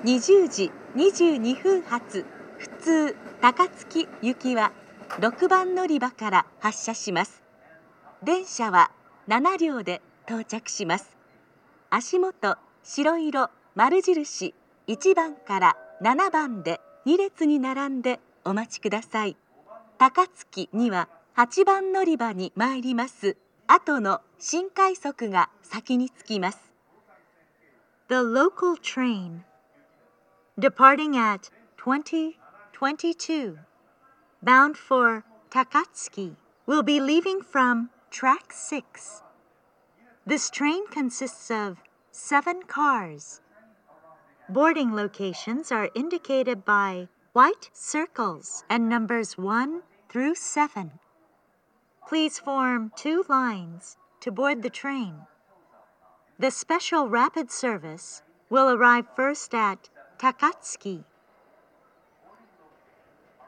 20時22分発普通高槻行きは6番乗り場から発車します。電車は7両で到着します。足元白色丸印1番から7番で2列に並んでお待ちください。高槻には8番乗り場に参ります後の新快速が先に着きます。The local train departing at 2022 bound for Takatsuki will be leaving from track 6. This train consists of 7 cars. Boarding locations are indicated by white circles and numbers 1 through 7. Please form 2 lines to board the train. The special rapid service will arrive first at Takatsuki